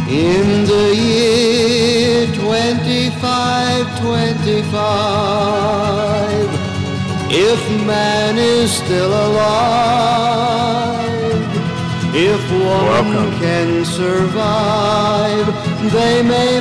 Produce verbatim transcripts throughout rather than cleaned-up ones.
In the year twenty-five twenty-five, if man is still alive, if woman Welcome. can survive, they may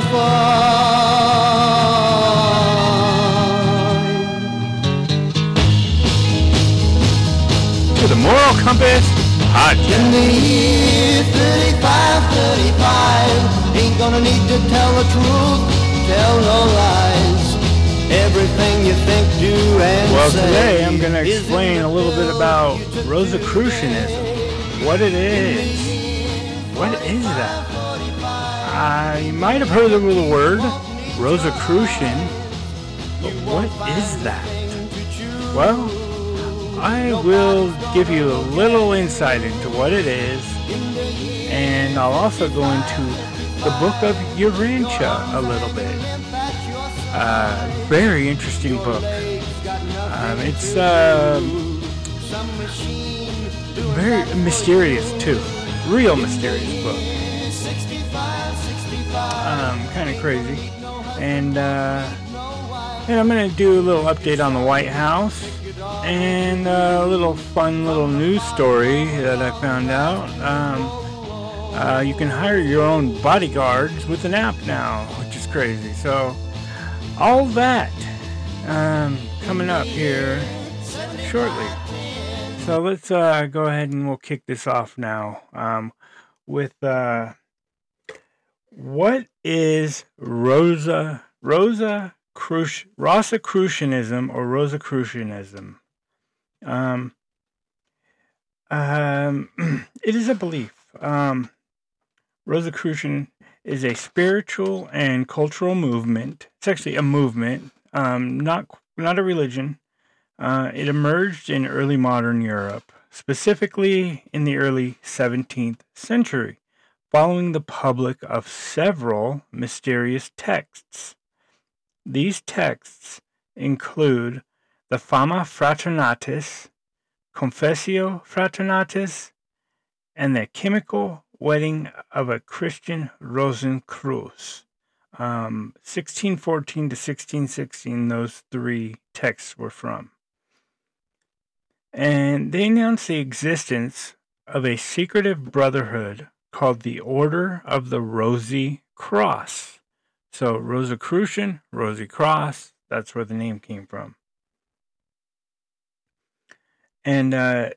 find. To the Moral Compass Podcast. In the year thirty-five thirty-five, ain't gonna need to tell the truth, tell no lies. Everything you think, do, and Well, say. today I'm going to explain a little bit about Rosicrucianism, what it is. What is that? Uh, you might have heard of the word Rosicrucian, but what is that? Well, I will give you a little insight into what it is, and I'll also go into the book of Urantia a little bit. Uh, very interesting book. Um, it's uh, very mysterious too. Real mysterious book. Um, kind of crazy. And, uh, and I'm going to do a little update on the White House and a little fun little news story that I found out. Um, uh, you can hire your own bodyguards with an app now, which is crazy. So, all that um, coming up here shortly. So let's uh, go ahead and we'll kick this off now um, with uh, what is Rosa Rosa Cruci- Rosicrucianism or Rosicrucianism? Um, um, it is a belief. Um, Rosicrucian is a spiritual and cultural movement. It's actually a movement, um, not not a religion. Uh, it emerged in early modern Europe, specifically in the early seventeenth century, following the public of several mysterious texts. These texts include the Fama Fraternatis, Confessio Fraternatis, and the Chemical Wedding of a Christian Rosencreutz. Um, sixteen fourteen to sixteen sixteen, those three texts were from. And they announced the existence of a secretive brotherhood called the Order of the Rosy Cross. So Rosicrucian, Rosy Cross, that's where the name came from. And uh,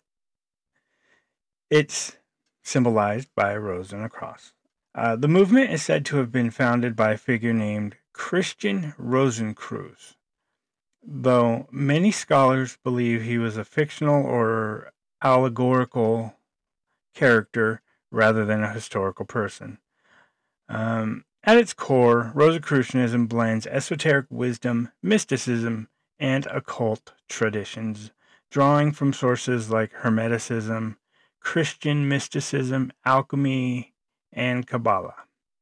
it's symbolized by a rose and a cross. Uh, the movement is said to have been founded by a figure named Christian Rosencreutz, though many scholars believe he was a fictional or allegorical character rather than a historical person. Um, at its core, Rosicrucianism blends esoteric wisdom, mysticism, and occult traditions, drawing from sources like Hermeticism, Christian mysticism, alchemy, and Kabbalah.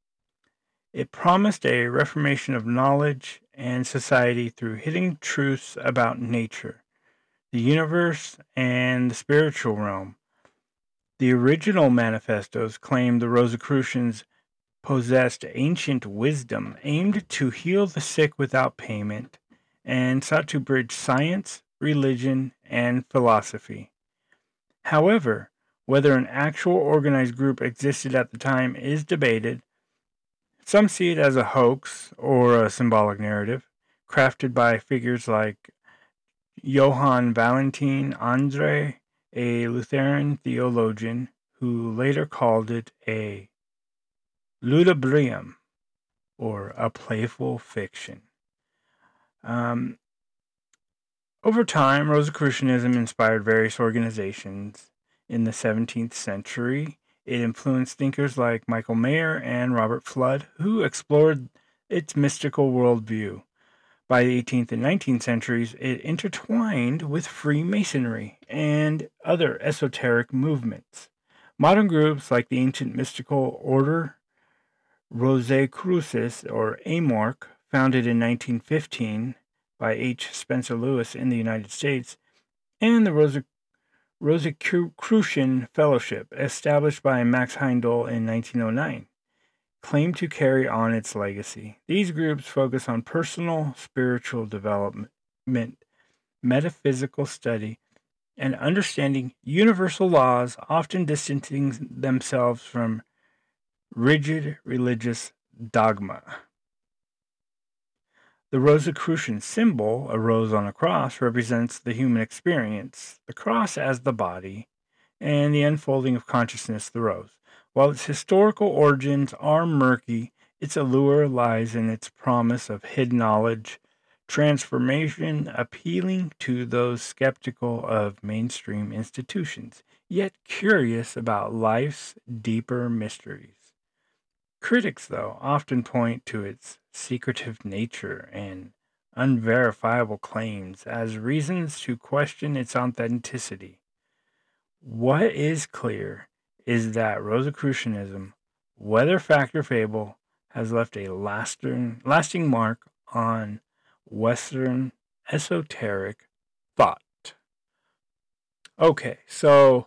It promised a reformation of knowledge and society through hidden truths about nature, the universe, and the spiritual realm. The original manifestos claimed the Rosicrucians possessed ancient wisdom, aimed to heal the sick without payment, and sought to bridge science, religion, and philosophy. However, whether an actual organized group existed at the time is debated. Some see it as a hoax or a symbolic narrative, crafted by figures like Johann Valentin Andre, a Lutheran theologian, who later called it a ludibrium, or a playful fiction. Um, over time, Rosicrucianism inspired various organizations. In the seventeenth century, it influenced thinkers like Michael Mayer and Robert Flood, who explored its mystical worldview. By the eighteenth and nineteenth centuries, it intertwined with Freemasonry and other esoteric movements. Modern groups like the ancient mystical order Rosicrucis, or Amorc, founded in nineteen fifteen by H. Spencer Lewis in the United States, and the Rosic- Rosicrucian Fellowship, established by Max Heindel in nineteen oh nine. claim to carry on its legacy. These groups focus on personal spiritual development, metaphysical study, and understanding universal laws, often distancing themselves from rigid religious dogma. The Rosicrucian symbol, a rose on a cross, represents the human experience, the cross as the body, and the unfolding of consciousness, the rose. While its historical origins are murky, its allure lies in its promise of hidden knowledge, transformation, appealing to those skeptical of mainstream institutions, yet curious about life's deeper mysteries. Critics, though, often point to its secretive nature and unverifiable claims as reasons to question its authenticity. What is clear is that Rosicrucianism, whether fact or fable, has left a lasting, lasting mark on Western esoteric thought. Okay, so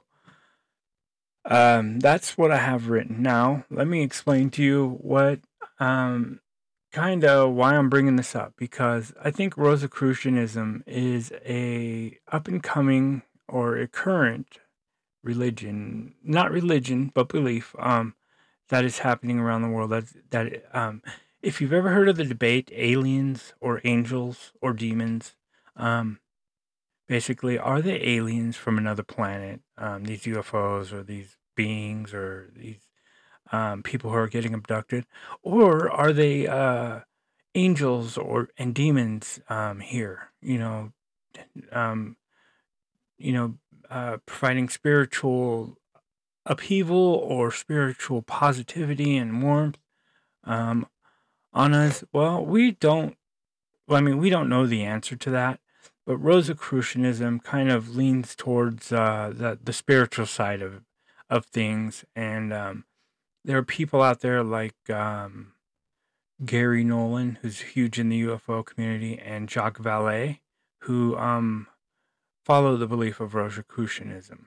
um, that's what I have written. Now, let me explain to you what um, kind of why I'm bringing this up, because I think Rosicrucianism is a up and coming or a current religion, not religion, but belief um, that is happening around the world. That that um, if you've ever heard of the debate, aliens or angels or demons, um, basically, are they aliens from another planet? Um, these U F Os or these beings or these um, people who are getting abducted, or are they uh, angels or and demons um, here? You know, um, you know, uh, providing spiritual upheaval or spiritual positivity and warmth um, on us. Well, we don't. Well, I mean, we don't know the answer to that. But Rosicrucianism kind of leans towards uh, the the spiritual side of of things, and um, there are people out there like um, Gary Nolan, who's huge in the U F O community, and Jacques Vallée, who um, follow the belief of Rosicrucianism.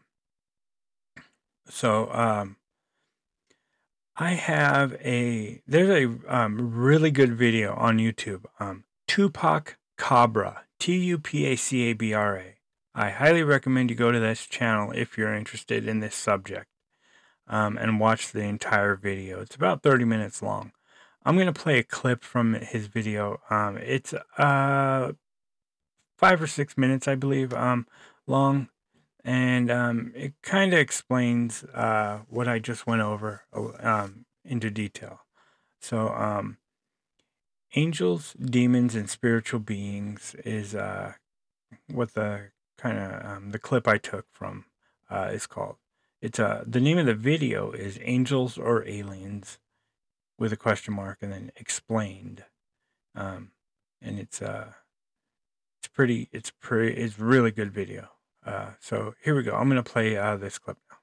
So um, I have a there's a um, really good video on YouTube, um, Tupac Cabra. T U P A C A B R A. I highly recommend you go to this channel if you're interested in this subject um, and watch the entire video. It's about thirty minutes long. I'm going to play a clip from his video. Um, it's uh, five or six minutes, I believe, um, long, and um, it kind of explains uh, what I just went over um, into detail. So, um, angels, demons, and spiritual beings is uh, what the kind of um, the clip I took from uh, is called. It's uh, the name of the video is "Angels or Aliens" with a question mark and then explained. Um, and it's uh, it's pretty, it's pretty, it's really good video. Uh, so here we go. I'm gonna play uh, this clip now.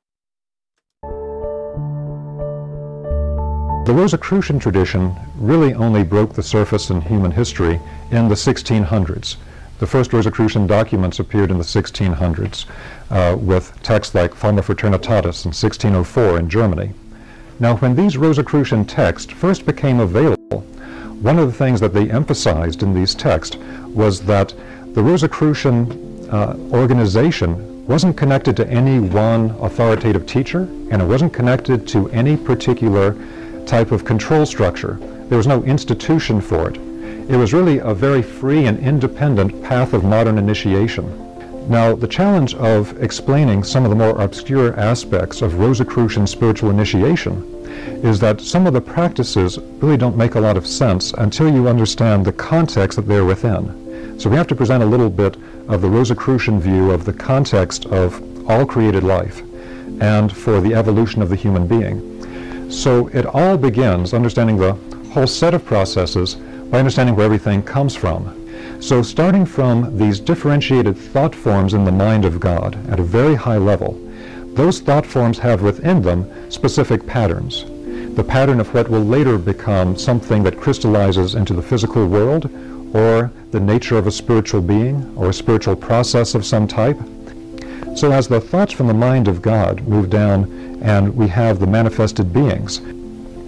The Rosicrucian tradition really only broke the surface in human history in the sixteen hundreds. The first Rosicrucian documents appeared in the sixteen hundreds uh, with texts like Forma Fraternitatis in sixteen oh four in Germany. Now, when these Rosicrucian texts first became available, one of the things that they emphasized in these texts was that the Rosicrucian uh, organization wasn't connected to any one authoritative teacher, and it wasn't connected to any particular type of control structure. There was no institution for it. It was really a very free and independent path of modern initiation. Now, the challenge of explaining some of the more obscure aspects of Rosicrucian spiritual initiation is that some of the practices really don't make a lot of sense until you understand the context that they're within. So we have to present a little bit of the Rosicrucian view of the context of all created life and for the evolution of the human being. So it all begins understanding the whole set of processes by understanding where everything comes from. So starting from these differentiated thought forms in the mind of God at a very high level, those thought forms have within them specific patterns. The pattern of what will later become something that crystallizes into the physical world, or the nature of a spiritual being, or a spiritual process of some type. So as the thoughts from the mind of God move down and we have the manifested beings,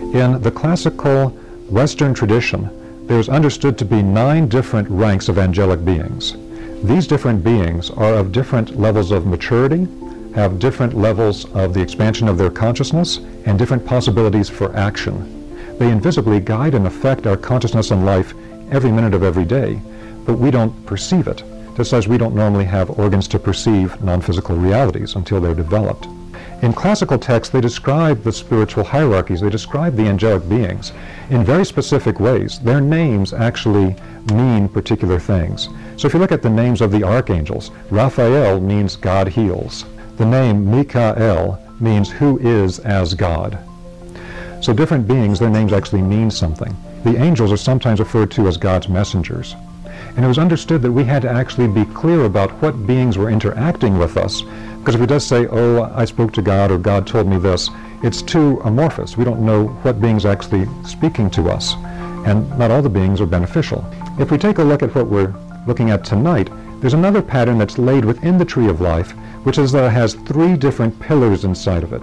In the classical Western tradition, there's understood to be nine different ranks of angelic beings. These different beings are of different levels of maturity, have different levels of the expansion of their consciousness, and different possibilities for action. They invisibly guide and affect our consciousness and life every minute of every day, but we don't perceive it, just as we don't normally have organs to perceive non-physical realities until they're developed. In classical texts, they describe the spiritual hierarchies, they describe the angelic beings in very specific ways. Their names actually mean particular things. So if you look at the names of the archangels, Raphael means God heals. The name Michael means who is as God. So different beings, their names actually mean something. The angels are sometimes referred to as God's messengers. And it was understood that we had to actually be clear about what beings were interacting with us, because if it does say, oh, I spoke to God, or God told me this, it's too amorphous. We don't know what beings are actually speaking to us, and not all the beings are beneficial. If we take a look at what we're looking at tonight, there's another pattern that's laid within the tree of life, which is that it has three different pillars inside of it.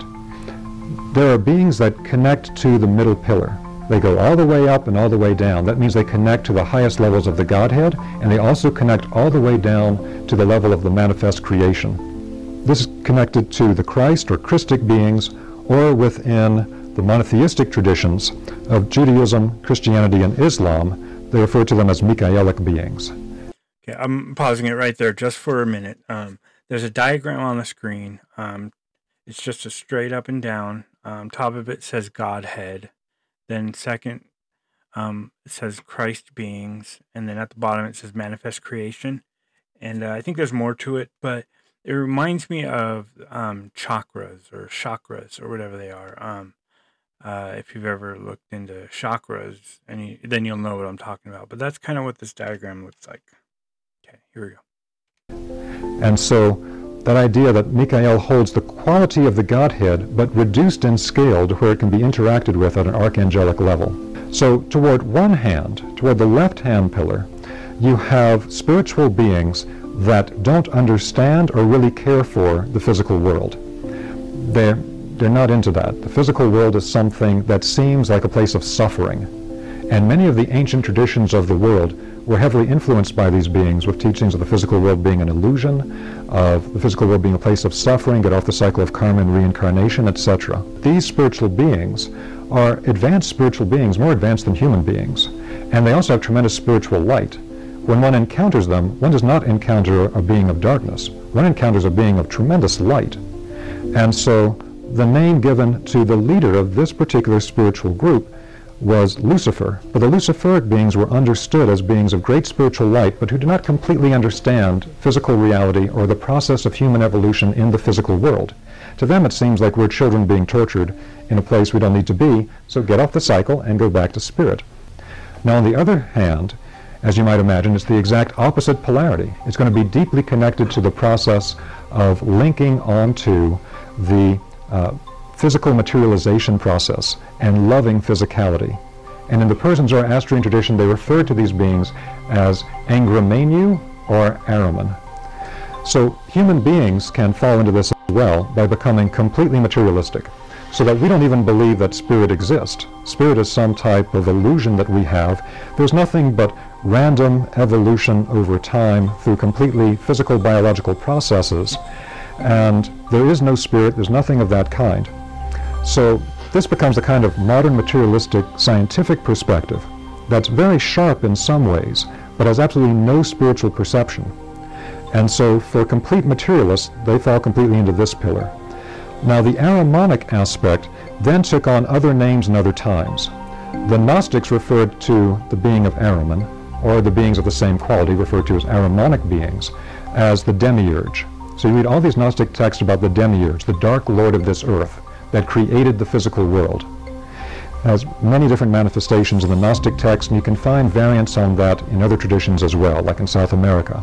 There are beings that connect to the middle pillar. They go all the way up and all the way down. That means they connect to the highest levels of the Godhead, and they also connect all the way down to the level of the manifest creation. This is connected to the Christ or Christic beings, or within the monotheistic traditions of Judaism, Christianity, and Islam. They refer to them as Michaelic beings. Okay, I'm pausing it right there just for a minute. Um, there's a diagram on the screen. Um, it's just a straight up and down. Um, top of it says Godhead. Then second, um, it says Christ beings. And then at the bottom, it says manifest creation. And uh, I think there's more to it, but it reminds me of um, chakras or chakras or whatever they are. Um, uh, if you've ever looked into chakras, and you, then you'll know what I'm talking about. But that's kind of what this diagram looks like. Okay, here we go. And so that idea that Michael holds the quality of the Godhead, but reduced in scale to where it can be interacted with at an archangelic level. So toward one hand, toward the left-hand pillar, you have spiritual beings that don't understand or really care for the physical world. They're, they're not into that. The physical world is something that seems like a place of suffering. And many of the ancient traditions of the world were heavily influenced by these beings, with teachings of the physical world being an illusion, of the physical world being a place of suffering, get off the cycle of karma and reincarnation, et cetera. These spiritual beings are advanced spiritual beings, more advanced than human beings. And they also have tremendous spiritual light. When one encounters them, one does not encounter a being of darkness. One encounters a being of tremendous light. And so the name given to the leader of this particular spiritual group was Lucifer. But the Luciferic beings were understood as beings of great spiritual light, but who do not completely understand physical reality or the process of human evolution in the physical world. To them it seems like we're children being tortured in a place we don't need to be, so get off the cycle and go back to spirit. Now on the other hand, as you might imagine, it's the exact opposite polarity. It's going to be deeply connected to the process of linking onto the uh, physical materialization process and loving physicality. And in the Persian Zoroastrian tradition, they referred to these beings as Angramenu or Ahriman. So human beings can fall into this as well by becoming completely materialistic, so that we don't even believe that spirit exists. Spirit is some type of illusion that we have. There's nothing but random evolution over time through completely physical biological processes, and there is no spirit, there's nothing of that kind. So this becomes a kind of modern materialistic scientific perspective that's very sharp in some ways, but has absolutely no spiritual perception. And so for complete materialists, they fall completely into this pillar. Now the Ahrimanic aspect then took on other names and other times. The Gnostics referred to the being of Ahriman, or the beings of the same quality referred to as Ahrimanic beings, as the Demiurge. So you read all these Gnostic texts about the Demiurge, the dark lord of this earth that created the physical world. It has many different manifestations in the Gnostic texts, and you can find variants on that in other traditions as well, like in South America.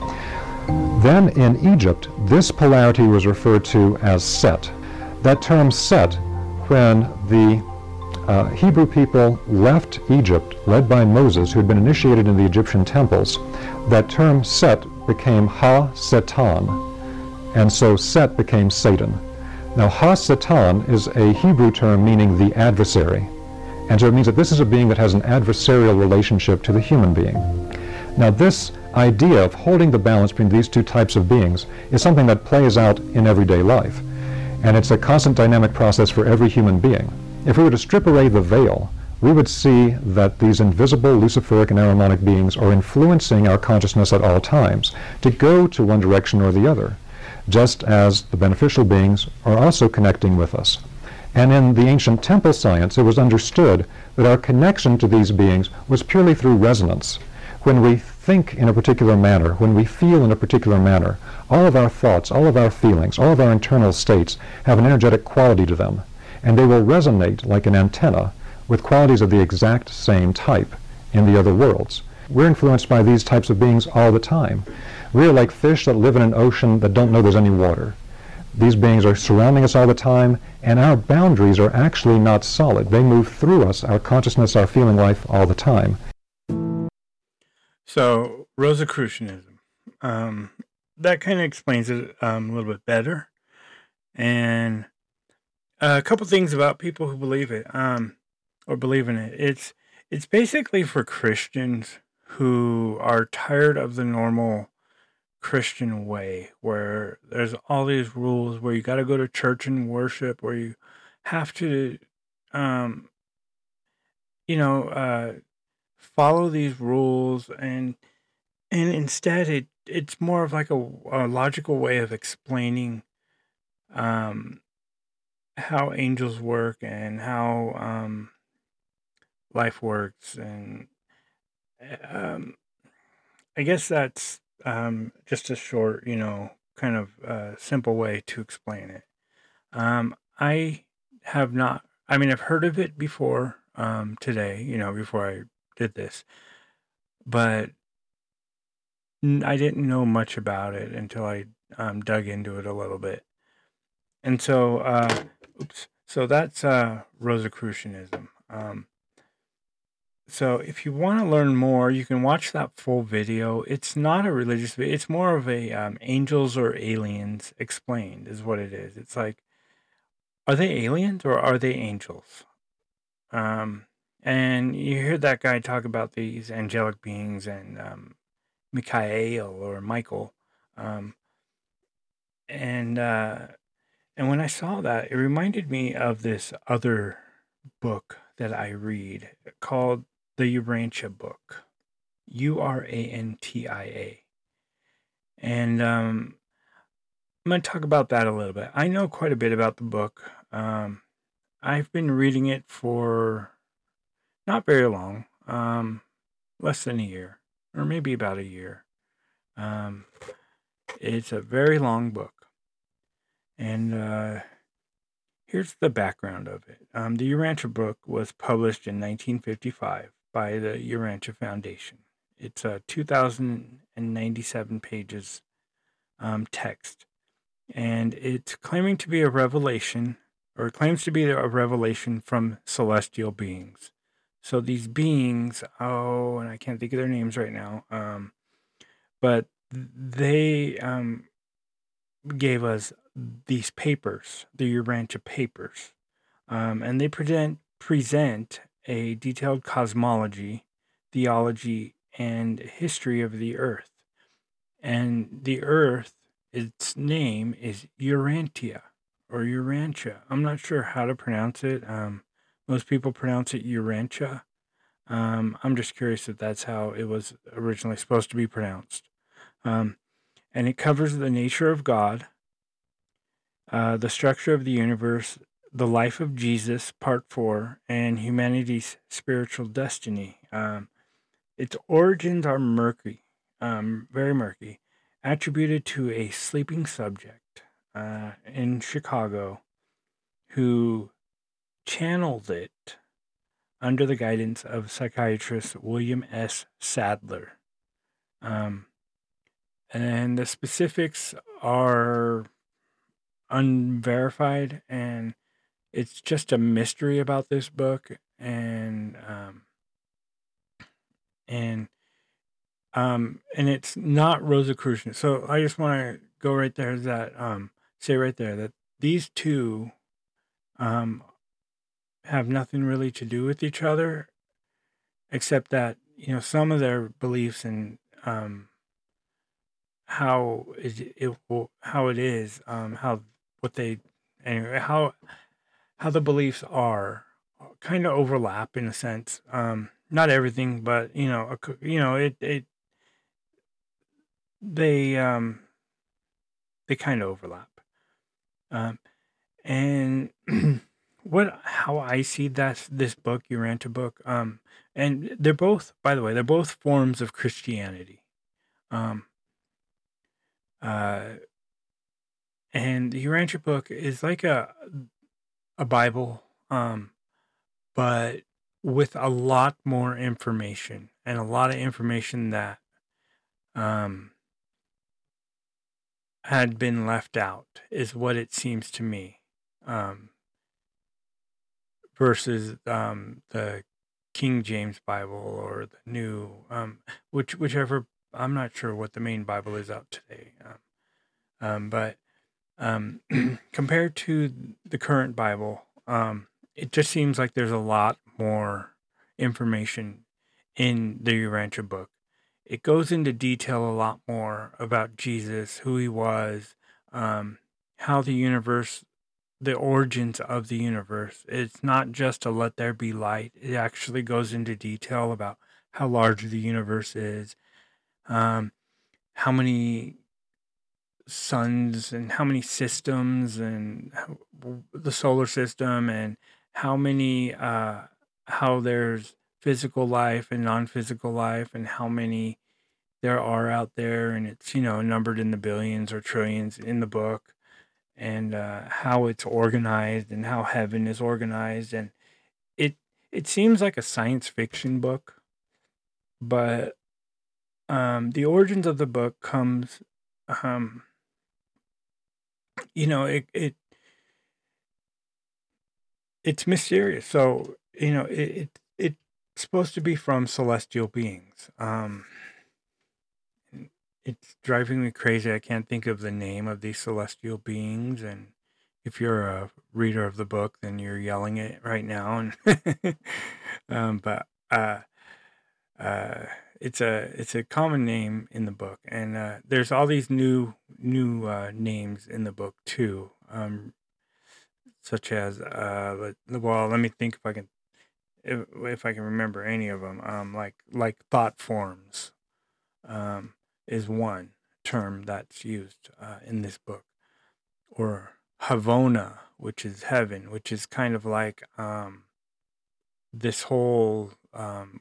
Then in Egypt, this polarity was referred to as Set. That term Set, when the uh, Hebrew people left Egypt, led by Moses, who had been initiated in the Egyptian temples, that term Set became Ha-Satan, and so Set became Satan. Now Ha-Satan is a Hebrew term meaning the adversary. And so it means that this is a being that has an adversarial relationship to the human being. Now this idea of holding the balance between these two types of beings is something that plays out in everyday life. And it's a constant dynamic process for every human being. If we were to strip away the veil, we would see that these invisible Luciferic and Ahrimanic beings are influencing our consciousness at all times to go to one direction or the other, just as the beneficial beings are also connecting with us. And in the ancient temple science, it was understood that our connection to these beings was purely through resonance. When we think in a particular manner, when we feel in a particular manner, all of our thoughts, all of our feelings, all of our internal states have an energetic quality to them, and they will resonate like an antenna with qualities of the exact same type in the other worlds. We're influenced by these types of beings all the time. We're like fish that live in an ocean that don't know there's any water. These beings are surrounding us all the time, and our boundaries are actually not solid. They move through us, our consciousness, our feeling life, all the time. So, Rosicrucianism. Um, that kind of explains it um, a little bit better. And a couple things about people who believe it, um, or believe in it. It's it's basically for Christians who are tired of the normal Christian way, where there's all these rules, where you got to go to church and worship, where you have to, um, you know, uh, follow these rules, and and instead it it's more of like a, a logical way of explaining um, how angels work and how um, life works, and um, I guess that's um, just a short, you know, kind of uh, simple way to explain it. Um, I have not, I mean, I've heard of it before um, today, you know, before I did this, but n- I didn't know much about it until I um, dug into it a little bit. And so, uh, oops, so that's uh, Rosicrucianism. Um, So if you want to learn more, you can watch that full video. It's not a religious video. It's more of a um, angels or aliens explained is what it is. It's like, are they aliens or are they angels? Um, and you hear that guy talk about these angelic beings and um, Michael or Michael. Um, and uh, and when I saw that, it reminded me of this other book that I read called the Urantia book. U R A N T I A. And um, I'm going to talk about that a little bit. I know quite a bit about the book. Um, I've been reading it for not very long, um, less than a year, or maybe about a year. Um, it's a very long book. And uh, here's the background of it. Um, the Urantia book was published in nineteen fifty-five by the Urantia Foundation. It's a two thousand ninety-seven pages um, text, and it's claiming to be a revelation, or it claims to be a revelation from celestial beings. So these beings, oh, and I can't think of their names right now, um, but they um, gave us these papers, the Urantia papers, um, and they present present a detailed cosmology, theology, and history of the Earth. And the Earth, its name is Urantia or Urantia. I'm not sure how to pronounce it. Um, most people pronounce it Urantia. Um, I'm just curious if that's how it was originally supposed to be pronounced. Um, and it covers the nature of God, uh, the structure of the universe, the life of Jesus, part four, and humanity's spiritual destiny. Um, its origins are murky, um, very murky, attributed to a sleeping subject uh, in Chicago who channeled it under the guidance of psychiatrist William S. Sadler. Um, and the specifics are unverified, and it's just a mystery about this book, and um, and um, and it's not Rosicrucian. So I just want to go right there that um, say right there that these two um, have nothing really to do with each other, except that, you know, some of their beliefs and um, how it, it will, how it is, um, how what they anyway, how how the beliefs are kind of overlap in a sense. Um, not everything, but you know, a co- you know, it it they um they kind of overlap. Um, and what how I see that this book, Urantia book, um, and they're both, by the way, they're both forms of Christianity. Um, uh, and the Urantia book is like a a Bible, um, but with a lot more information and a lot of information that um had been left out, is what it seems to me. Um, versus um, the King James Bible or the new, um, which whichever, I'm not sure what the main Bible is out today, um, um, but um, compared to the current Bible, um, it just seems like there's a lot more information in the Urantia book. It goes into detail a lot more about Jesus, who he was, um, how the universe, the origins of the universe. It's not just to let there be light. It actually goes into detail about how large the universe is, um, how many suns and how many systems, and how, the solar system, and how many, uh, how there's physical life and non-physical life, and how many there are out there, and it's, you know, numbered in the billions or trillions in the book, and uh, how it's organized and how heaven is organized. And it it seems like a science fiction book, but um, the origins of the book comes, um, you know, it, it it's mysterious. So, you know, it, it it's supposed to be from celestial beings. Um, it's driving me crazy. I can't think of the name of these celestial beings, and if you're a reader of the book, then you're yelling it right now. And um, but uh, uh, it's a it's a common name in the book, and uh, there's all these new new uh, names in the book too, um, such as uh, let- well, let me think if I can if, if I can remember any of them. Um, like like thought forms, um, is one term that's used uh, in this book, or Havona, which is heaven, which is kind of like um, this whole um,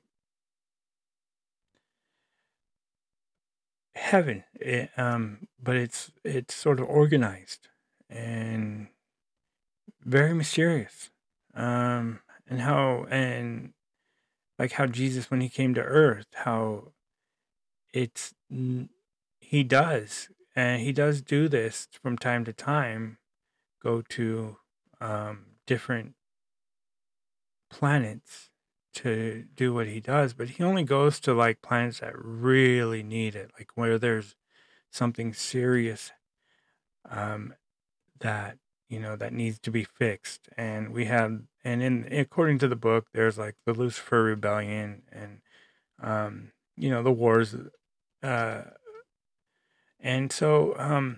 heaven, it, um, but it's it's sort of organized and very mysterious, um, and how and like how Jesus, when he came to Earth, how it's n- he does, and he does do this from time to time, go to um, different planets to do what he does, but he only goes to like planets that really need it, like where there's something serious, um, that, you know, that needs to be fixed. And we have, and in according to the book, there's like the Lucifer Rebellion, and um, you know, the wars, uh, and so um,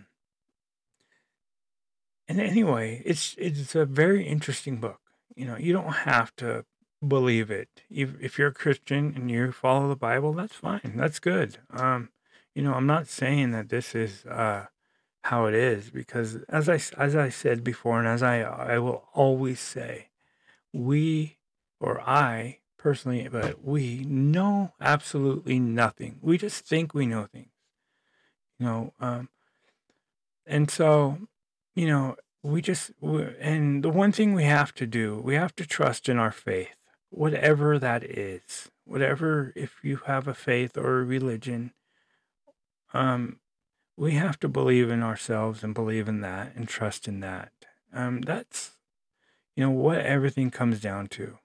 and anyway, it's it's a very interesting book. You know, you don't have to believe it. If if you're a Christian and you follow the Bible, that's fine. That's good. Um, you know, I'm not saying that this is uh how it is, because as I s- as I said before, and as I I will always say, we, or I personally, but we know absolutely nothing. We just think we know things. You know, um, and so, you know, we just, we- and the one thing we have to do, we have to trust in our faith, whatever that is. Whatever, if you have a faith or a religion, um, we have to believe in ourselves and believe in that and trust in that. Um, that's, you know, what everything comes down to.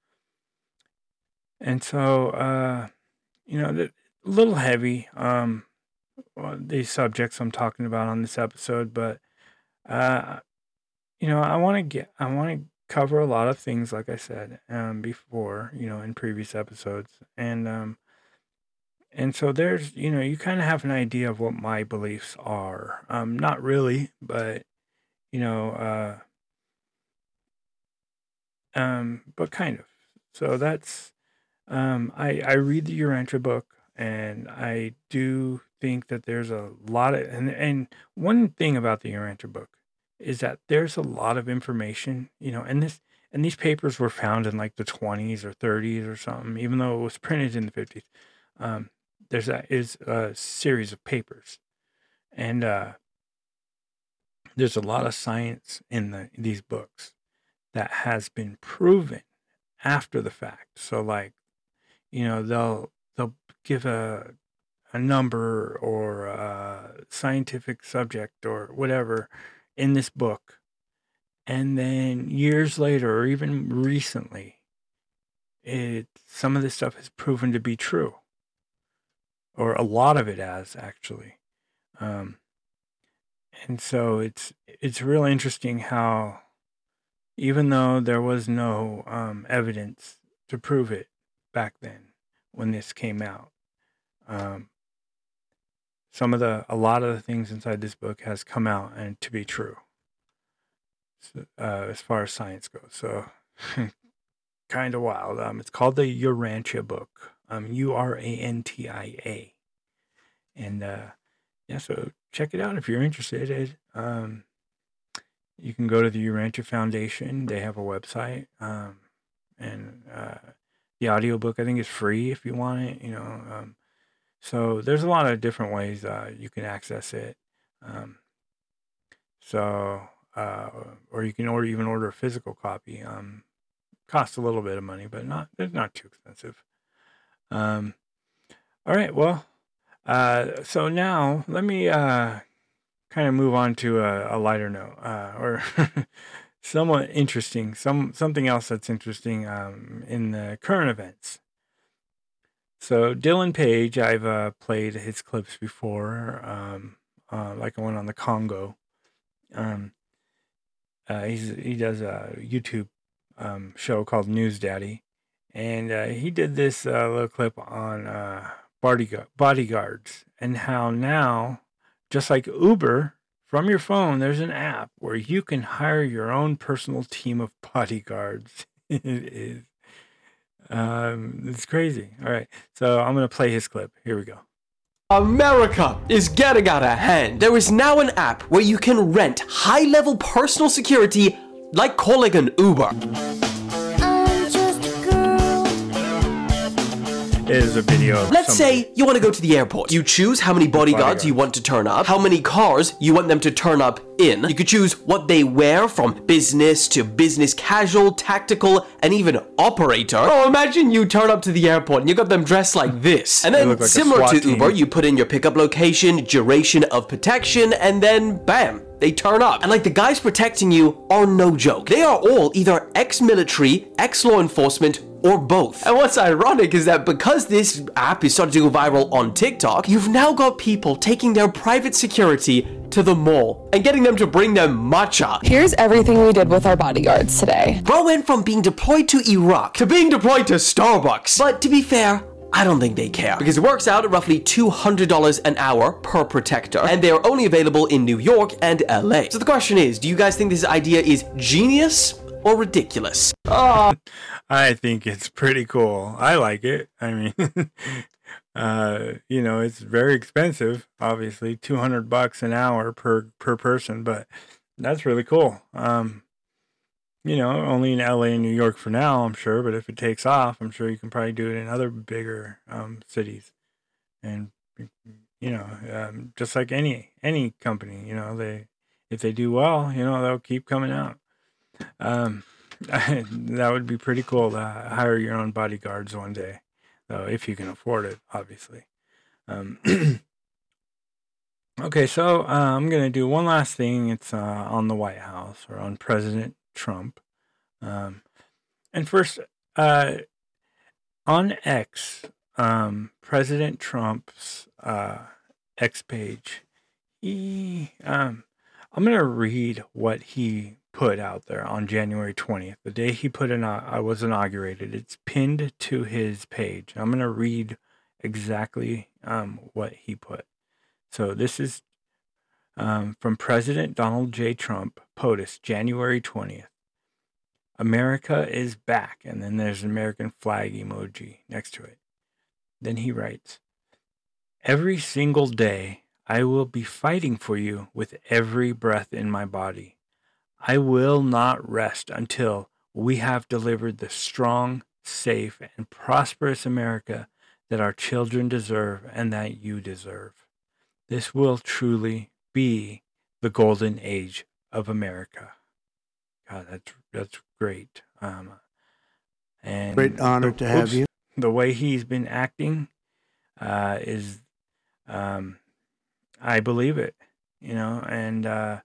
And so, uh, you know, the, a little heavy, um, uh, these subjects I'm talking about on this episode, but, uh, you know, I want to get, I want to cover a lot of things, like I said um, before, you know, in previous episodes, and um, and so there's, you know, you kind of have an idea of what my beliefs are. Um, not really, but you know, uh, um, but kind of. So that's um, I I read the Urantia book, and I do think that there's a lot of and and one thing about the Urantia book is that there's a lot of information, you know, and this and these papers were found in like the twenties or thirties or something, even though it was printed in the fifties. Um, there's a is a series of papers, and uh, there's a lot of science in the these books that has been proven after the fact. So like, you know, they'll they'll give a a number or a scientific subject or whatever in this book, and then years later or even recently, it some of this stuff has proven to be true, or a lot of it has actually. Um, and so it's it's real interesting how, even though there was no um, evidence to prove it back then when this came out, um, some of the a lot of the things inside this book has come out and to be true, so, uh, as far as science goes. So kind of wild. Um, it's called the Urantia book. Um, U R A N T I A, and uh, yeah, so check it out if you're interested. Um, you can go to the Urantia Foundation. They have a website, um, and uh, the audiobook I think is free if you want it. You know, um, so there's a lot of different ways uh, you can access it. Um, so, uh, or you can order even order a physical copy. Um, costs a little bit of money, but not it's not too expensive. Um, all right, well, uh, so now let me uh, kind of move on to a, a lighter note, uh, or somewhat interesting, some something else that's interesting um, in the current events. So Dylan Page, I've uh, played his clips before, um, uh, like one on the Congo. Um, uh, he's he does a YouTube um, show called News Daddy, and uh, he did this uh, little clip on uh, bodygu- bodyguards and how now, just like Uber, from your phone, there's an app where you can hire your own personal team of bodyguards. It is. Um, it's crazy. All right, so I'm gonna play his clip. Here we go. America is getting out of hand. There is now an app where you can rent high-level personal security like calling an Uber. I'm just a girl. It is a video. Of Let's somebody. say you want to go to the airport. You choose how many bodyguards, Bodyguards. you want to turn up, how many cars you want them to turn up in. You could choose what they wear, from business to business casual, tactical, and even operator. Oh, imagine you turn up to the airport and you got them dressed like this. And They then, look like a similar SWAT to team. Uber, you put in your pickup location, duration of protection, and then bam, they turn up. And like, the guys protecting you are no joke. They are all either ex-military, ex-law enforcement, or both. And what's ironic is that because this app is starting to go viral on TikTok, you've now got people taking their private security to the mall and getting them to bring them matcha. Here's everything we did with our bodyguards today. Bro went from being deployed to Iraq to being deployed to Starbucks. But to be fair, I don't think they care, because it works out at roughly two hundred dollars an hour per protector, and they are only available in New York and L A. So the question is, do you guys think this idea is genius or ridiculous? I think it's pretty cool. I like it. I mean, uh, you know, it's very expensive, obviously, two hundred bucks an hour per, per person, but that's really cool. Um, you know, only in L A and New York for now, I'm sure, but if it takes off, I'm sure you can probably do it in other bigger um, cities. And, you know, um, just like any, any company, you know, they, if they do well, you know, they'll keep coming out. Um, that would be pretty cool to hire your own bodyguards one day, though, if you can afford it, obviously. Um, okay, so uh, I'm going to do one last thing. It's uh, on the White House, or on President Trump. Um, and first, uh, on X, um, President Trump's uh, X page, he, um, I'm going to read what he put out there on January twentieth, the day he put in, I was inaugurated. It's pinned to his page. I'm going to read exactly um, what he put. So this is um, from President Donald J. Trump, POTUS, January twentieth. America is back. And then there's an American flag emoji next to it. Then he writes, every single day, I will be fighting for you with every breath in my body. I will not rest until we have delivered the strong, safe, and prosperous America that our children deserve and that you deserve. This will truly be the golden age of America. God, that's that's great. Um, and Great honor to have oops, you. The way he's been acting uh, is, um, I believe it, you know, and uh,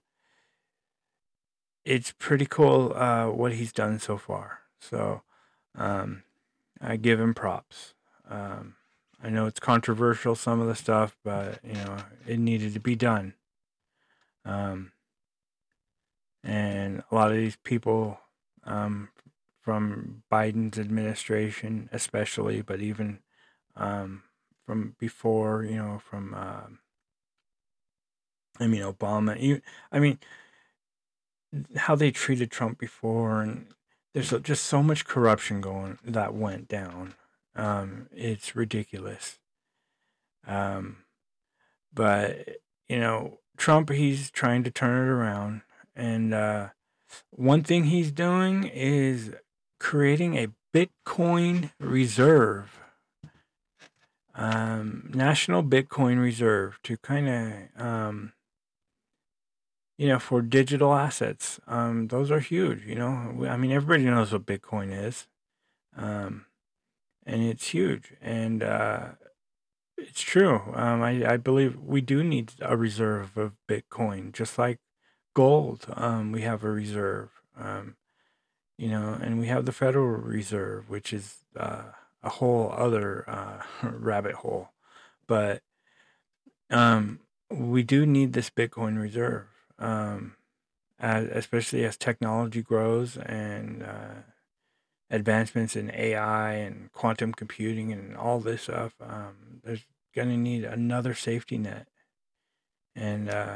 it's pretty cool uh, what he's done so far. So um, I give him props. Um, I know it's controversial, some of the stuff, but, you know, it needed to be done. Um, and a lot of these people um, from Biden's administration, especially, but even um, from before, you know, from, uh, I mean, Obama, you, I mean, how they treated Trump before, and there's just so much corruption going that went down. Um, it's ridiculous. Um, but, you know, Trump, he's trying to turn it around. And uh, one thing he's doing is creating a Bitcoin reserve, um, National Bitcoin Reserve, to kind of, um, you know, for digital assets. Um, those are huge, you know. I mean, everybody knows what Bitcoin is. Um, and it's huge. And uh, it's true. Um, I, I believe we do need a reserve of Bitcoin, just like gold. Um, we have a reserve, um, you know, and we have the Federal Reserve, which is uh, a whole other uh, rabbit hole. But um, we do need this Bitcoin reserve, um, as, especially as technology grows and uh, advancements in A I and quantum computing and all this stuff. Um, there's going to need another safety net. And uh,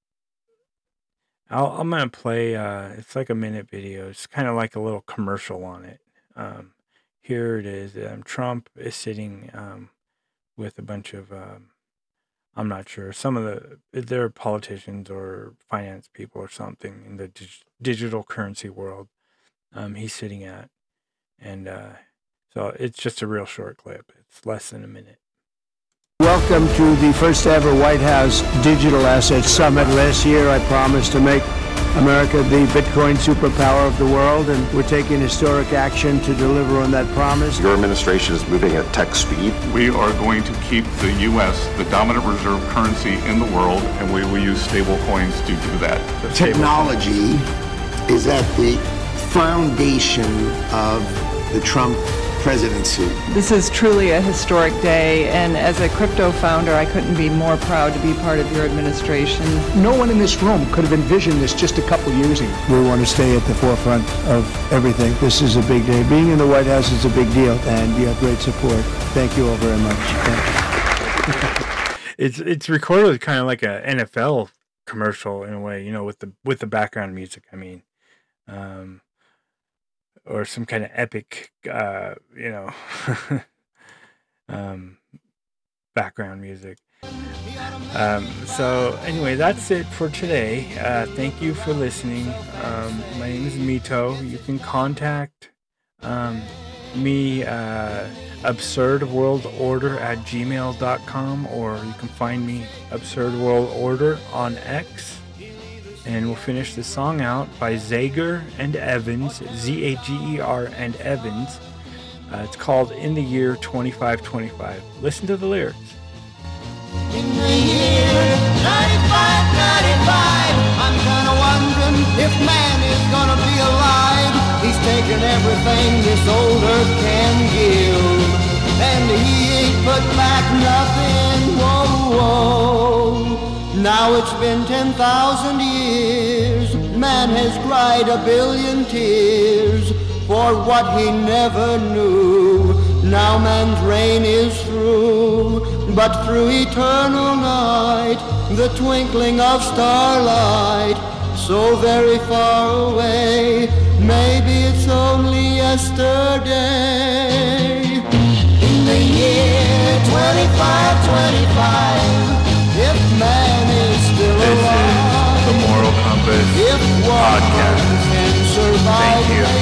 I'll, I'm going to play, uh, it's like a minute video. It's kind of like a little commercial on it. Um, here it is. Um, Trump is sitting um, with a bunch of, um, I'm not sure, some of the, they're politicians or finance people or something in the dig- digital currency world um, he's sitting at. And uh, so it's just a real short clip. It's less than a minute. Welcome to the first ever White House Digital Assets Summit. Last year I promised to make America the Bitcoin superpower of the world, and we're taking historic action to deliver on that promise. Your administration is moving at tech speed. We are going to keep the U S the dominant reserve currency in the world, and we will use stable coins to do that. Technology is at the foundation of the Trump presidency. This is truly a historic day, and as a crypto founder, I couldn't be more proud to be part of your administration. No one in this room could have envisioned this just a couple years ago. We want to stay at the forefront of everything. This is a big day. Being in the White House is a big deal, and you have great support. Thank you all very much. it's it's recorded kind of like a N F L commercial in a way, you know, with the with the background music. I mean, um, or some kind of epic, uh, you know, um, background music. Um, so anyway, that's it for today. Uh, thank you for listening. Um, my name is Mito. You can contact um, me, uh, absurdworldorder at gmail dot com, or you can find me Absurd World Order on X. And we'll finish the song out by Zager and Evans, Z A G E R and Evans. Uh, it's called In the Year twenty-five twenty-five. Listen to the lyrics. In the year ninety-five ninety-five, I'm kinda wondering if man is gonna be alive. He's taken everything this old earth can give, and he ain't put back nothing. Whoa, whoa. Now it's been ten thousand years. man has cried a billion tears for what he never knew. Now man's reign is through, but through eternal night, the twinkling of starlight, so very far away, maybe it's only yesterday. In the year twenty-five twenty-five, if man is still This alive, is the Moral Compass if one podcast. can survive. Thank you.